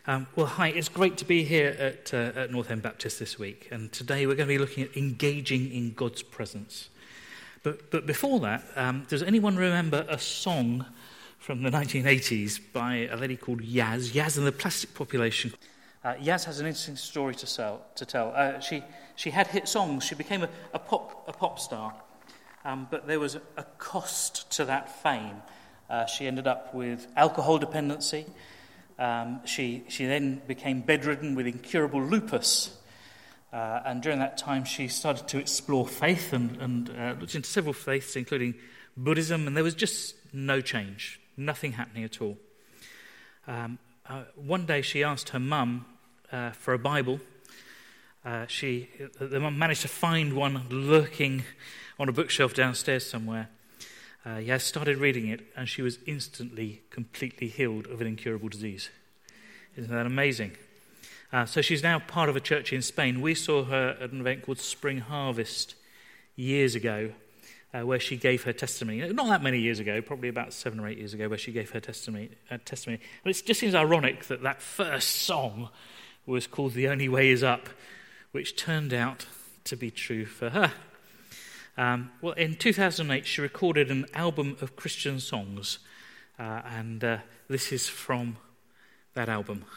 Well, hi, it's great to be here at North End Baptist this week, and today we're going to be looking at engaging in God's presence. But before that, does anyone remember a song from the 1980s by a lady called Yaz? Yaz and the Plastic Population. Yaz has an interesting story to tell. She had hit songs. She became a pop star, but there was a cost to that fame. She ended up with alcohol dependency. She then became bedridden with incurable lupus, and during that time she started to explore faith and looked into several faiths, including Buddhism, and there was just no change, nothing happening at all. One day she asked her mum for a Bible. The mum managed to find one lurking on a bookshelf downstairs somewhere. Yaz started reading it, and she was instantly, completely healed of an incurable disease. Isn't that amazing? So she's now part of a church in Spain. We saw her at an event called Spring Harvest years ago, where she gave her testimony. Not that many years ago, probably about 7 or 8 years ago, where she gave her testimony. But it just seems ironic that first song was called "The Only Way Is Up," which turned out to be true for her. Well, in 2008, she recorded an album of Christian songs, and this is from that album.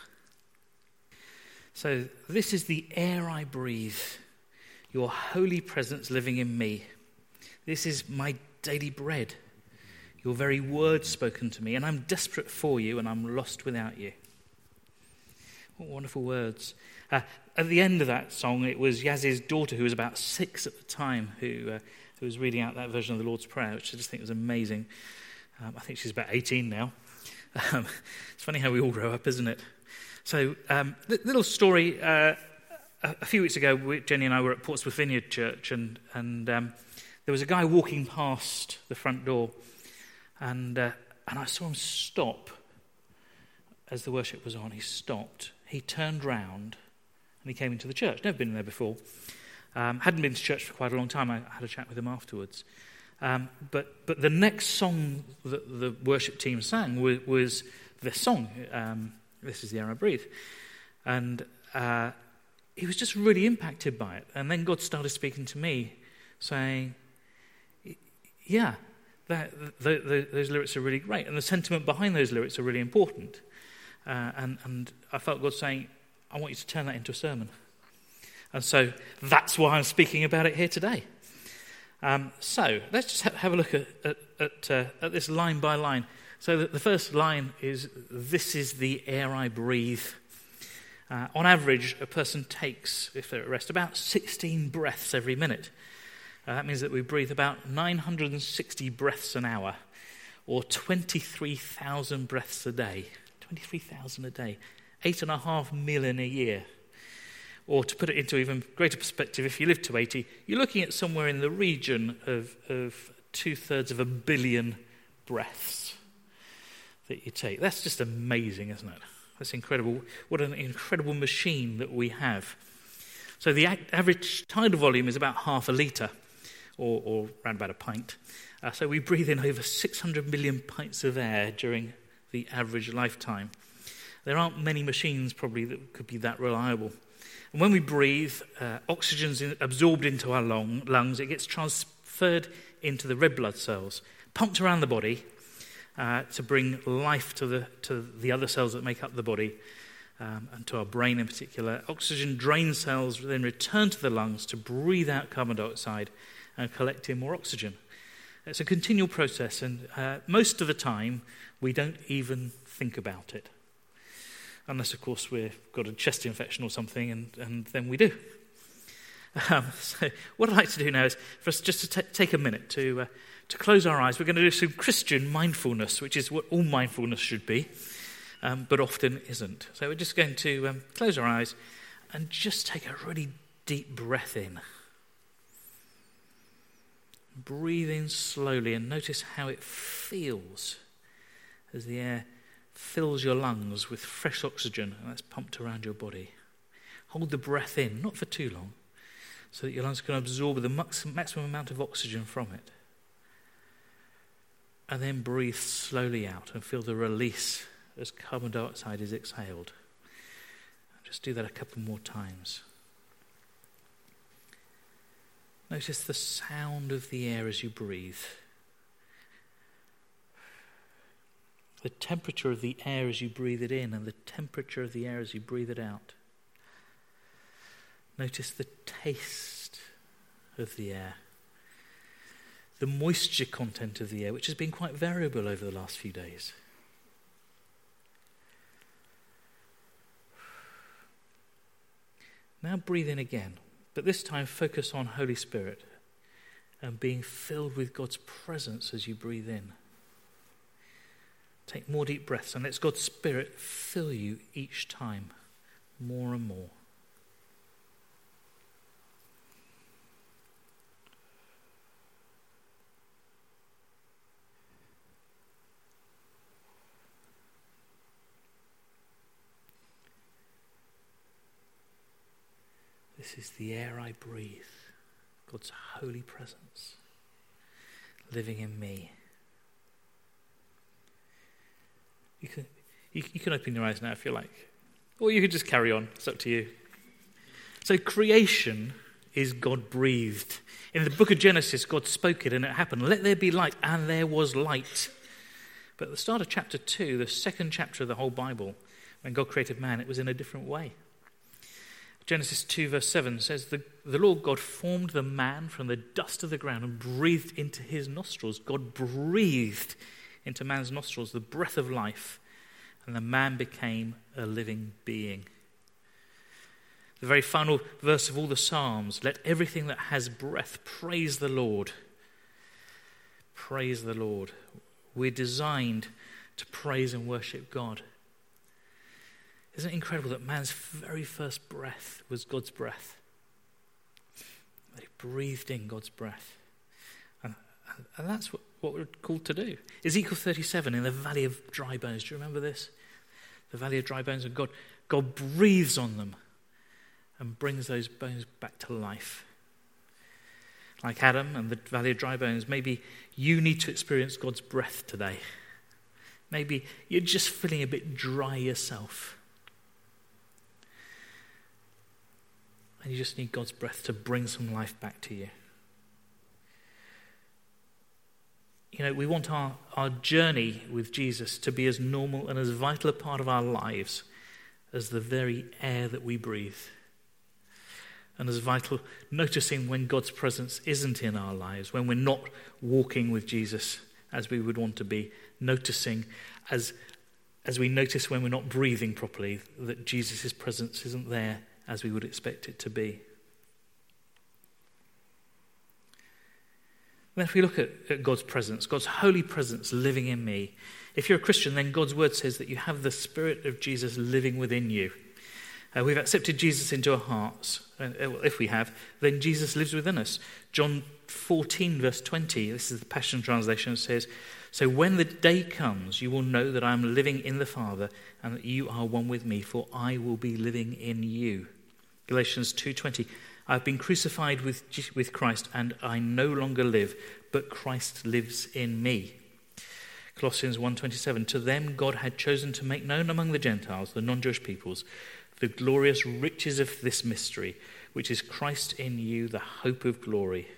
So, this is the air I breathe, your holy presence living in me. This is my daily bread, your very word spoken to me, and I'm desperate for you, and I'm lost without you. What wonderful words. At the end of that song, it was Yaz's daughter, who was about 6 at the time, who was reading out that version of the Lord's Prayer, which I just think was amazing. I think she's about 18 now. It's funny how we all grow up, isn't it? So, little story. A few weeks ago, Jenny and I were at Portsmouth Vineyard Church, and there was a guy walking past the front door, and I saw him stop as the worship was on. He stopped. He turned round, and he came into the church. Never been there before. Hadn't been to church for quite a long time. I had a chat with him afterwards. But the next song that the worship team sang was this song, "This Is the Air I Breathe." And he was just really impacted by it. And then God started speaking to me, saying, yeah, those lyrics are really great. And the sentiment behind those lyrics are really important. And I felt God saying, I want you to turn that into a sermon. And so that's why I'm speaking about it here today. So let's just have a look at this line by line. So the first line is, "This is the air I breathe." On average, a person takes, if they're at rest, about 16 breaths every minute. That means that we breathe about 960 breaths an hour, or 23,000 breaths a day. 23,000 a day. 8.5 million a year. Or to put it into even greater perspective, if you live to 80, you're looking at somewhere in the region of 2/3 of a billion breaths that you take. That's just amazing, isn't it? That's incredible. What an incredible machine that we have. So the average tidal volume is about half a litre, or around about a pint. So we breathe in over 600 million pints of air during the average lifetime. There aren't many machines probably that could be that reliable. And when we breathe, oxygen's absorbed into our lungs. It gets transferred into the red blood cells, pumped around the body to bring life to the other cells that make up the body, and to our brain in particular. Oxygen drain cells then return to the lungs to breathe out carbon dioxide and collect in more oxygen. It's a continual process, and most of the time we don't even think about it. Unless, of course, we've got a chest infection or something, and then we do. So what I'd like to do now is for us just to take a minute to close our eyes. We're going to do some Christian mindfulness, which is what all mindfulness should be, but often isn't. So we're just going to close our eyes and just take a really deep breath in. Breathe in slowly and notice how it feels as the air fills your lungs with fresh oxygen, and that's pumped around your body. Hold the breath in, not for too long, so that your lungs can absorb the maximum amount of oxygen from it. And then breathe slowly out and feel the release as carbon dioxide is exhaled. Just do that a couple more times. Notice the sound of the air as you breathe. The temperature of the air as you breathe it in and the temperature of the air as you breathe it out. Notice the taste of the air. The moisture content of the air, which has been quite variable over the last few days. Now breathe in again, but this time focus on Holy Spirit and being filled with God's presence as you breathe in. Take more deep breaths and let God's Spirit fill you each time more and more. This is the air I breathe, God's holy presence living in me. You can open your eyes now if you like, or you could just carry on. It's up to you. So creation is God breathed. In the book of Genesis, God spoke it and it happened. Let there be light, and there was light. But at the start of chapter 2, the second chapter of the whole Bible, when God created man, it was in a different way. Genesis 2 verse 7 says, the Lord God formed the man from the dust of the ground and breathed into his nostrils. God breathed into man's nostrils the breath of life, and the man became a living being. The very final verse of all the Psalms, let everything that has breath praise the Lord. Praise the Lord. We're designed to praise and worship God. Isn't it incredible that man's very first breath was God's breath? That he breathed in God's breath. And that's what we're called to do. Ezekiel 37 in the valley of dry bones. Do you remember this? The valley of dry bones, and God breathes on them and brings those bones back to life. Like Adam and the valley of dry bones, maybe you need to experience God's breath today. Maybe you're just feeling a bit dry yourself. And you just need God's breath to bring some life back to you. You know, we want our journey with Jesus to be as normal and as vital a part of our lives as the very air that we breathe. And as vital, noticing when God's presence isn't in our lives, when we're not walking with Jesus as we would want to be, noticing as we notice when we're not breathing properly that Jesus' presence isn't there as we would expect it to be. Then if we look at God's presence, God's holy presence living in me, if you're a Christian, then God's word says that you have the Spirit of Jesus living within you. We've accepted Jesus into our hearts. If we have, then Jesus lives within us. John 14 verse 20, this is the Passion Translation, says, so when the day comes, you will know that I am living in the Father and that you are one with me, for I will be living in you. Galatians 2:20, I have been crucified with Christ, and I no longer live, but Christ lives in me. Colossians 1:27, to them God had chosen to make known among the Gentiles, the non-Jewish peoples, the glorious riches of this mystery, which is Christ in you, the hope of glory.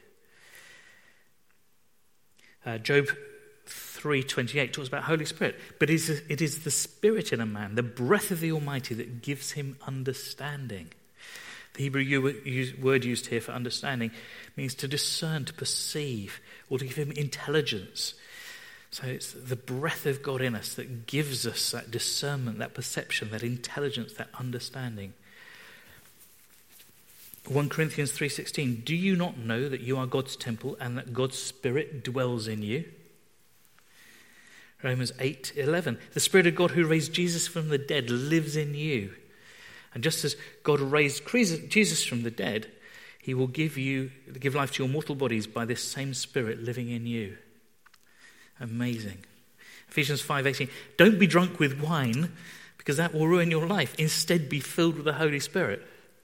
Job 3:28 talks about Holy Spirit, but it is the Spirit in a man, the breath of the Almighty, that gives him understanding. The Hebrew word used here for understanding means to discern, to perceive, or to give him intelligence. So it's the breath of God in us that gives us that discernment, that perception, that intelligence, that understanding. 1 Corinthians 3:16, do you not know that you are God's temple and that God's Spirit dwells in you? Romans 8:11, the Spirit of God who raised Jesus from the dead lives in you. And just as God raised Jesus from the dead, he will give life to your mortal bodies by this same Spirit living in you. Amazing. Ephesians 5:18, don't be drunk with wine because that will ruin your life. Instead, be filled with the Holy Spirit.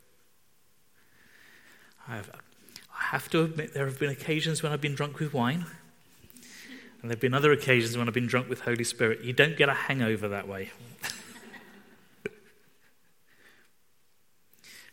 I have to admit there have been occasions when I've been drunk with wine, and there have been other occasions when I've been drunk with Holy Spirit. You don't get a hangover that way.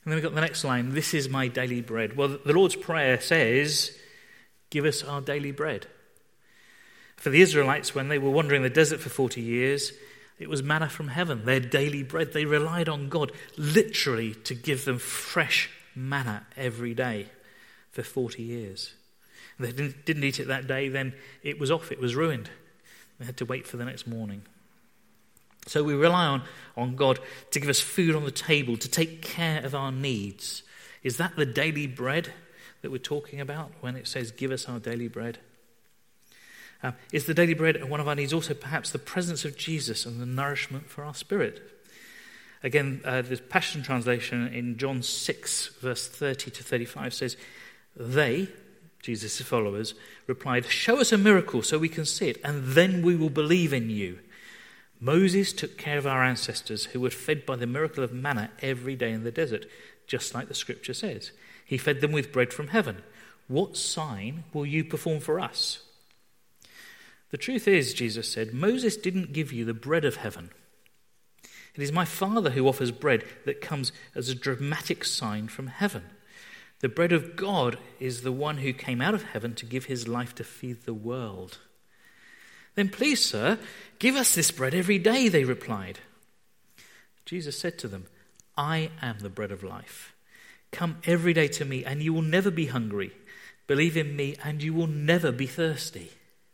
And then we've got the next line, this is my daily bread. Well, the Lord's Prayer says, give us our daily bread. For the Israelites, when they were wandering the desert for 40 years, it was manna from heaven, their daily bread. They relied on God literally to give them fresh manna every day for 40 years. If they didn't eat it that day, then it was off, it was ruined. They had to wait for the next morning. So we rely on God to give us food on the table, to take care of our needs. Is that the daily bread that we're talking about when it says, give us our daily bread? Is the daily bread one of our needs also perhaps the presence of Jesus and the nourishment for our spirit? Again, the Passion Translation in John 6, verse 30 to 35 says, they, Jesus' followers, replied, show us a miracle so we can see it, and then we will believe in you. Moses took care of our ancestors who were fed by the miracle of manna every day in the desert, just like the scripture says. He fed them with bread from heaven. What sign will you perform for us? The truth is, Jesus said, Moses didn't give you the bread of heaven. It is my Father who offers bread that comes as a dramatic sign from heaven. The bread of God is the one who came out of heaven to give his life to feed the world. Then please, sir, give us this bread every day, they replied. Jesus said to them, I am the bread of life. Come every day to me and you will never be hungry. Believe in me and you will never be thirsty.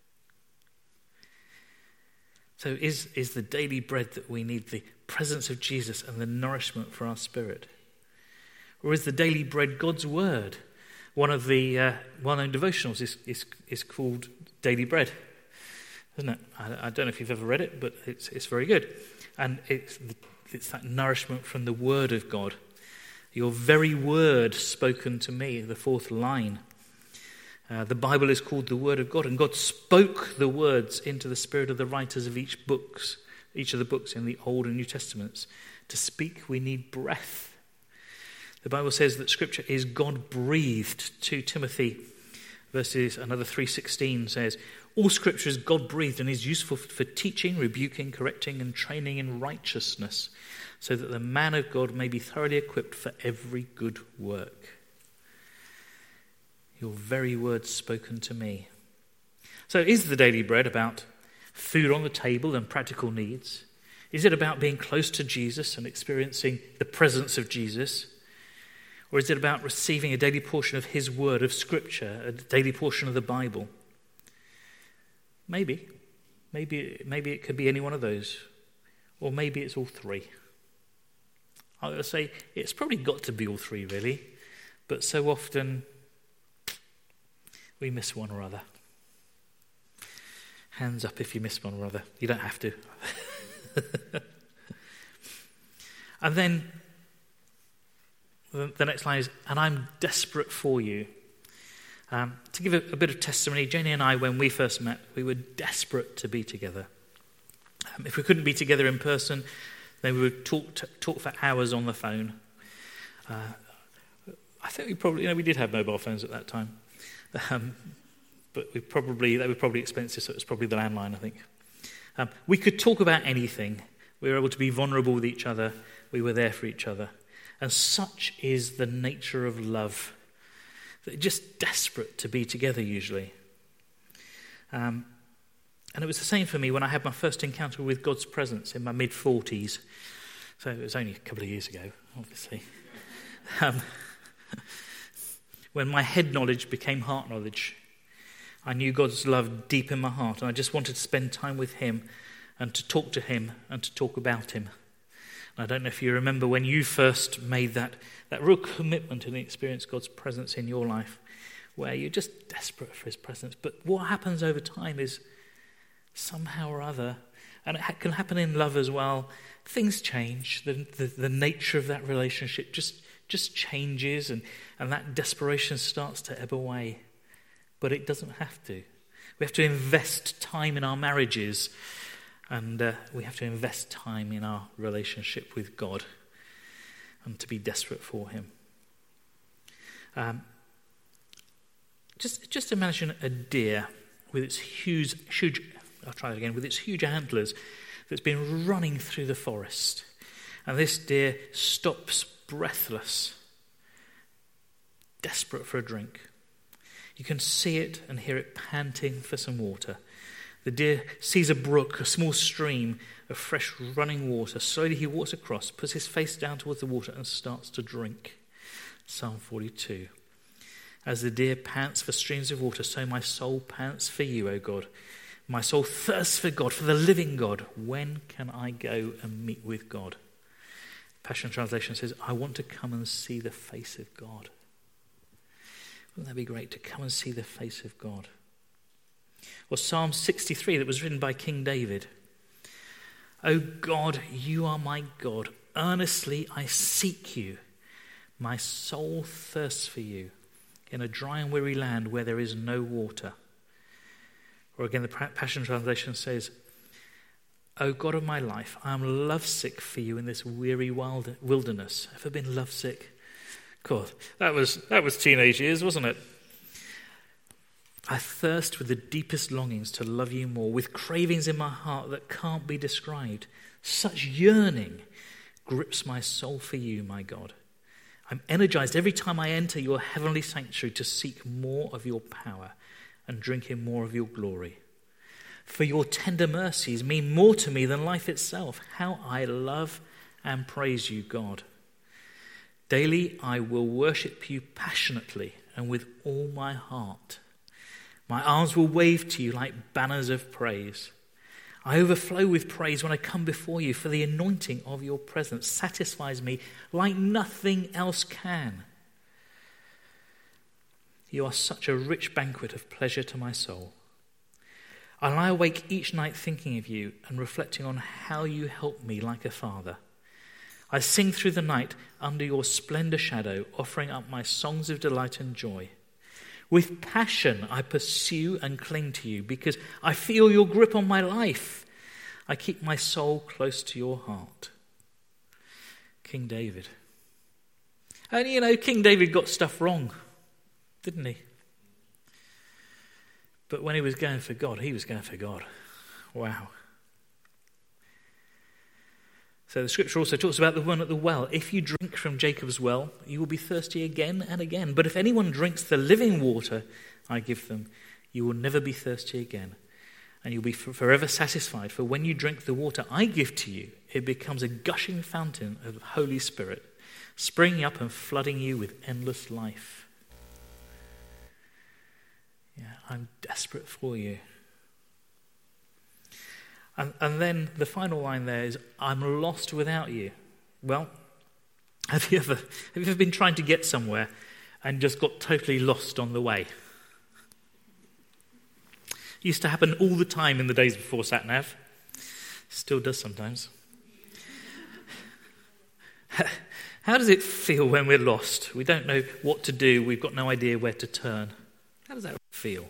So is the daily bread that we need the presence of Jesus and the nourishment for our spirit? Or is the daily bread God's word? One of the well-known devotionals is called Daily Bread, isn't it? I don't know if you've ever read it, but it's very good. And it's that nourishment from the word of God. Your very word spoken to me, the fourth line. The Bible is called the Word of God, and God spoke the words into the spirit of the writers of each of the books in the Old and New Testaments. To speak, we need breath. The Bible says that Scripture is God-breathed. 2 Timothy, another 3:16 says, all Scripture is God-breathed and is useful for teaching, rebuking, correcting, and training in righteousness, so that the man of God may be thoroughly equipped for every good work. Your very words spoken to me. So is the daily bread about food on the table and practical needs? Is it about being close to Jesus and experiencing the presence of Jesus? Or is it about receiving a daily portion of his word, of Scripture, a daily portion of the Bible? Maybe it could be any one of those. Or maybe it's all three. I would say it's probably got to be all three, really. But so often we miss one or other. Hands up if you miss one or other. You don't have to. And then the next line is, and I'm desperate for you. To give a bit of testimony, Jenny and I, when we first met, we were desperate to be together. If we couldn't be together in person, then we would talk for hours on the phone. I think we did have mobile phones at that time. But they were probably expensive, so it was probably the landline, I think. We could talk about anything. We were able to be vulnerable with each other. We were there for each other. And such is the nature of love. They're just desperate to be together, usually. And it was the same for me when I had my first encounter with God's presence in my mid-40s. So it was only a couple of years ago, obviously. When my head knowledge became heart knowledge, I knew God's love deep in my heart, and I just wanted to spend time with him and to talk to him and to talk about him. And I don't know if you remember when you first made that real commitment and experienced God's presence in your life, where you're just desperate for his presence. But what happens over time is somehow or other, and it can happen in love as well, things change. The nature of that relationship just changes, and that desperation starts to ebb away. But it doesn't have to. We have to invest time in our marriages, and we have to invest time in our relationship with God and to be desperate for him. Just imagine a deer with its huge antlers that's been running through the forest. And this deer stops breathless desperate for a drink. You can see it and hear it panting for some water. The deer sees a brook, a small stream of fresh running water. Slowly he walks across, puts his face down towards the water and starts to drink. Psalm 42. As the deer pants for streams of water, so my soul pants for you, O God. My soul thirsts for God, for the living God. When can I go and meet with God? Passion Translation says, I want to come and see the face of God. Wouldn't that be great, to come and see the face of God? Or Psalm 63 that was written by King David. O God, you are my God. Earnestly I seek you. My soul thirsts for you in a dry and weary land where there is no water. Or again, the Passion Translation says, O God of my life, I am lovesick for you in this weary wilderness. Ever been lovesick? God, that was teenage years, wasn't it? I thirst with the deepest longings to love you more, with cravings in my heart that can't be described. Such yearning grips my soul for you, my God. I'm energized every time I enter your heavenly sanctuary to seek more of your power and drink in more of your glory. For your tender mercies mean more to me than life itself. How I love and praise you, God. Daily I will worship you passionately and with all my heart. My arms will wave to you like banners of praise. I overflow with praise when I come before you, for the anointing of your presence satisfies me like nothing else can. You are such a rich banquet of pleasure to my soul. I lie awake each night thinking of you and reflecting on how you help me like a father. I sing through the night under your splendor shadow, offering up my songs of delight and joy. With passion I pursue and cling to you because I feel your grip on my life. I keep my soul close to your heart. King David. And you know, King David got stuff wrong, didn't he? But when he was going for God, he was going for God. Wow. So the scripture also talks about the one at the well. If you drink from Jacob's well, you will be thirsty again and again. But if anyone drinks the living water I give them, you will never be thirsty again. And you'll be forever satisfied. For when you drink the water I give to you, it becomes a gushing fountain of the Holy Spirit, springing up and flooding you with endless life. Yeah, I'm desperate for you. And then the final line there is, I'm lost without you. Well, have you ever been trying to get somewhere and just got totally lost on the way? It used to happen all the time in the days before SatNav. Still does sometimes. How does it feel when we're lost? We don't know what to do. We've got no idea where to turn. How does that feel?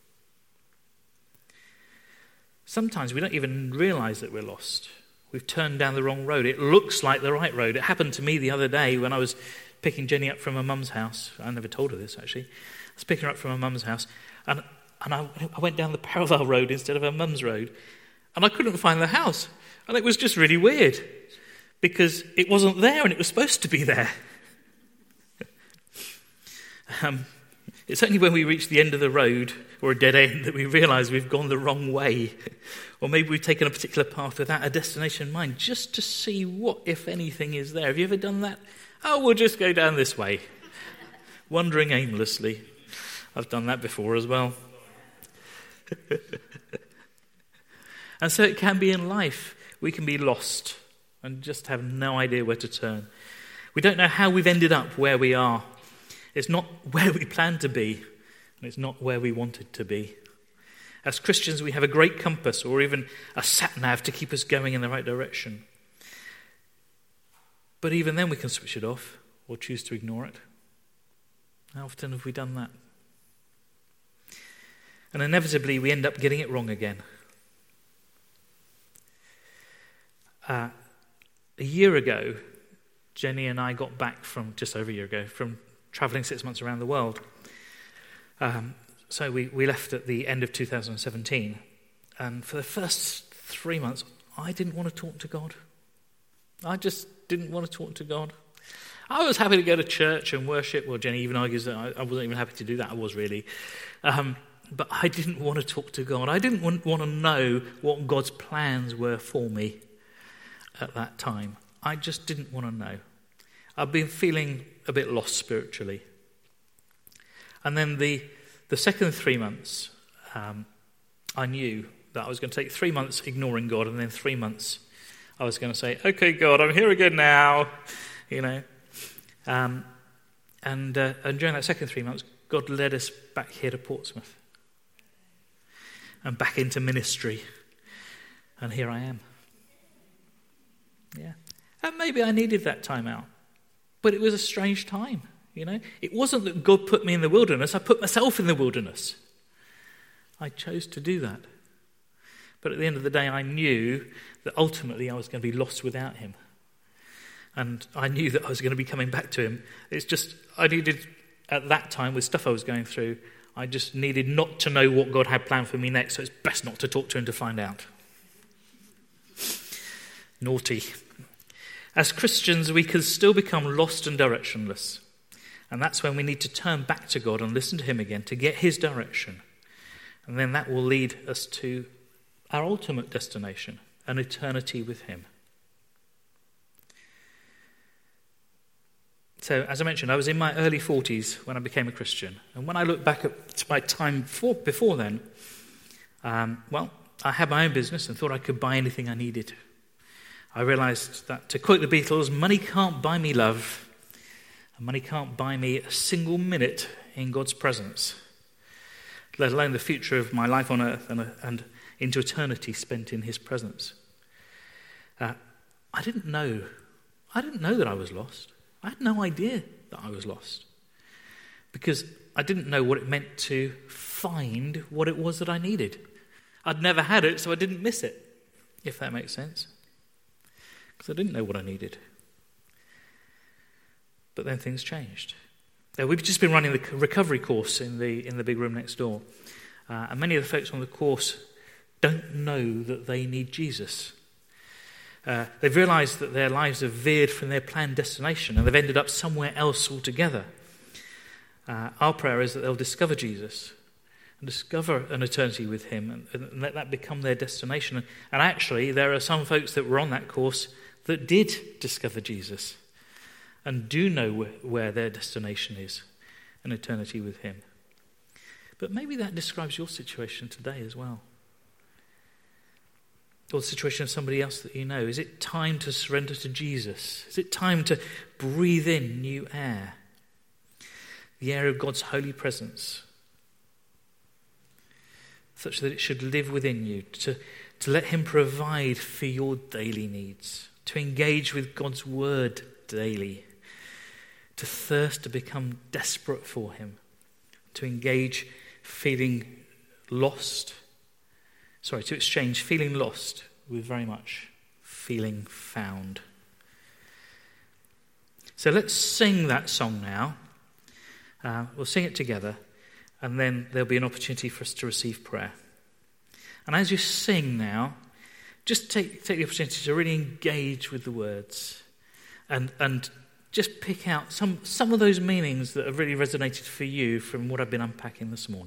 Sometimes we don't even realize that we're lost. We've turned down the wrong road. It looks like the right road. It happened to me the other day when I was picking Jenny up from her mum's house. I never told her this, actually. I was picking her up from her mum's house, and I went down the parallel road instead of her mum's road, and I couldn't find the house. And it was just really weird, because it wasn't there and it was supposed to be there. It's only when we reach the end of the road or a dead end that we realise we've gone the wrong way. Or maybe we've taken a particular path without a destination in mind, just to see what, if anything, is there. Have you ever done that? Oh, we'll just go down this way. Wandering aimlessly. I've done that before as well. And so it can be in life. We can be lost and just have no idea where to turn. We don't know how we've ended up where we are. It's not where we planned to be, and it's not where we wanted to be. As Christians, we have a great compass or even a sat-nav to keep us going in the right direction. But even then we can switch it off or choose to ignore it. How often have we done that? And inevitably we end up getting it wrong again. A year ago, Jenny and I got back just over a year ago, from travelling 6 months around the world. So we left at the end of 2017. And for the first 3 months, I didn't want to talk to God. I just didn't want to talk to God. I was happy to go to church and worship. Well, Jenny even argues that I wasn't even happy to do that. I was really. But I didn't want to talk to God. I didn't want to know what God's plans were for me at that time. I just didn't want to know. I've been feeling a bit lost spiritually. And then the second 3 months, I knew that I was going to take 3 months ignoring God, and then 3 months I was going to say, okay, God, I'm here again now, you know. And during that second 3 months, God led us back here to Portsmouth and back into ministry. And here I am. Yeah. And maybe I needed that time out. But it was a strange time, you know. It wasn't that God put me in the wilderness. I put myself in the wilderness. I chose to do that. But at the end of the day, I knew that ultimately I was going to be lost without him. And I knew that I was going to be coming back to him. It's just, I needed, at that time, with stuff I was going through, I just needed not to know what God had planned for me next, so it's best not to talk to him to find out. Naughty. As Christians, we can still become lost and directionless. And that's when we need to turn back to God and listen to him again to get his direction. And then that will lead us to our ultimate destination, an eternity with him. So, as I mentioned, I was in my early 40s when I became a Christian. And when I look back at my time before then, I had my own business and thought I could buy anything I needed. I realised that, to quote the Beatles, money can't buy me love, and money can't buy me a single minute in God's presence, let alone the future of my life on earth and into eternity spent in his presence. I didn't know that I was lost. I had no idea that I was lost, because I didn't know what it meant to find what it was that I needed. I'd never had it, so I didn't miss it, if that makes sense, because I didn't know what I needed. But then things changed. We've just been running the recovery course in the big room next door, and many of the folks on the course don't know that they need Jesus. They've realised that their lives have veered from their planned destination and they've ended up somewhere else altogether. Our prayer is that they'll discover Jesus and discover an eternity with him and let that become their destination. And actually, there are some folks that were on that course that did discover Jesus and do know where their destination is, an eternity with him. But maybe that describes your situation today as well. Or the situation of somebody else that you know. Is it time to surrender to Jesus? Is it time to breathe in new air? The air of God's holy presence, such that it should live within you, to let him provide for your daily needs, to engage with God's word daily, to thirst to become desperate for him, to engage feeling lost, to exchange feeling lost with very much feeling found. So let's sing that song now. We'll sing it together, and then there'll be an opportunity for us to receive prayer. And as you sing now, just take the opportunity to really engage with the words and just pick out some of those meanings that have really resonated for you from what I've been unpacking this morning.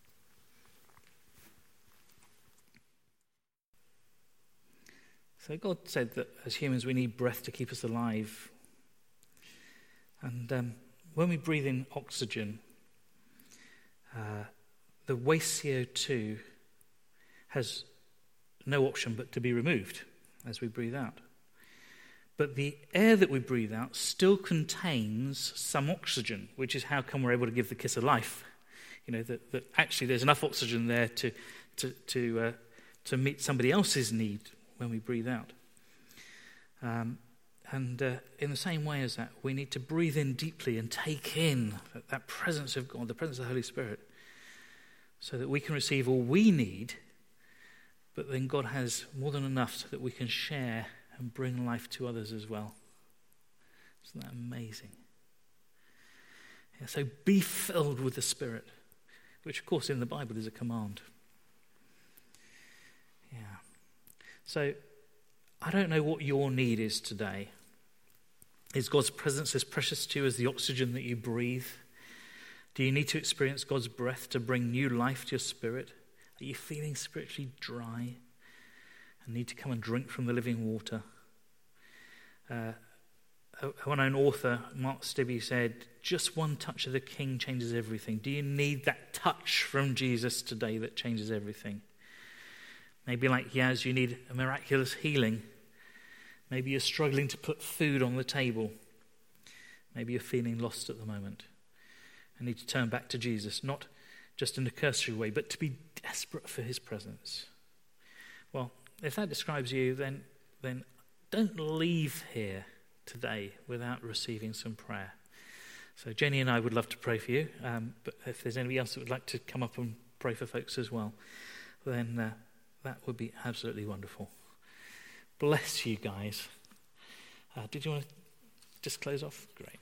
So God said that as humans we need breath to keep us alive. And when we breathe in oxygen, the waste CO2 has no option but to be removed as we breathe out. But the air that we breathe out still contains some oxygen, which is how come we're able to give the kiss of life. You know, that actually there's enough oxygen there to meet somebody else's need when we breathe out. And in the same way as that, we need to breathe in deeply and take in that presence of God, the presence of the Holy Spirit, so that we can receive all we need, but then God has more than enough so that we can share and bring life to others as well. Isn't that amazing? Yeah, so be filled with the Spirit, which of course in the Bible is a command. Yeah. So, I don't know what your need is today. Is God's presence as precious to you as the oxygen that you breathe? Do you need to experience God's breath to bring new life to your spirit? Are you feeling spiritually dry and need to come and drink from the living water? A well-known author, Mark Stibbe, said, just one touch of the King changes everything. Do you need that touch from Jesus today that changes everything? Maybe like Yaz, you need a miraculous healing. Maybe you're struggling to put food on the table. Maybe you're feeling lost at the moment and need to turn back to Jesus, not just in a cursory way, but to be desperate for his presence. Well, if that describes you, then don't leave here today without receiving some prayer. So Jenny and I would love to pray for you, but if there's anybody else that would like to come up and pray for folks as well, then that would be absolutely wonderful. Bless you guys. Did you want to just close off? Great.